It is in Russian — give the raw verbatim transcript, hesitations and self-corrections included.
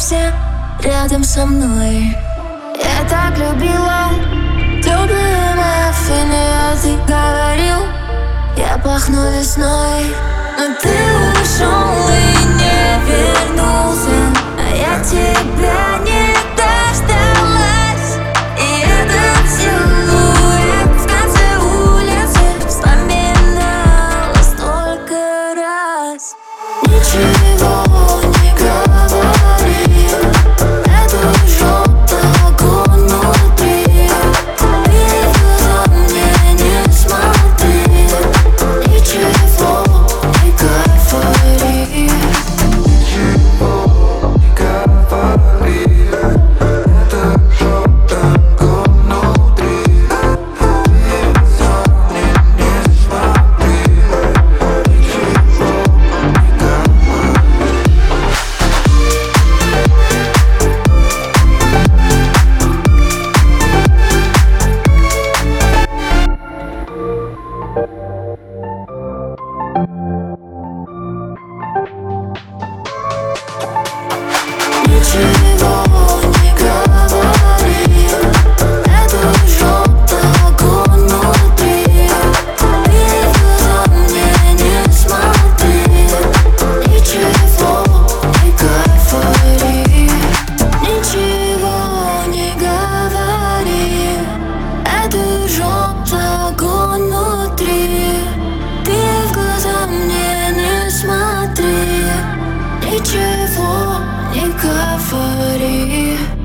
останешься рядом со мной. Я так любила теплые маффины, а ты говорил, я пахну весной. Но ты ушел и не вернулся, а я тебя не дождалась. И этот силуэт в конце улицы вспоминала столько раз. Ничего не говори, это желтого внутри. Ты в глаза мне не смотри, ничего не говори. Ничего не говори, это желтого внутри. Ты в глаза мне не смотри, ничего не говори. Ничего не говори, это желтого внутри. Ты в глаза мне не смотри, ничего не говори. Ничего не говори, это желтого внутри. Ты в глаза мне не смотри, ничего не говори.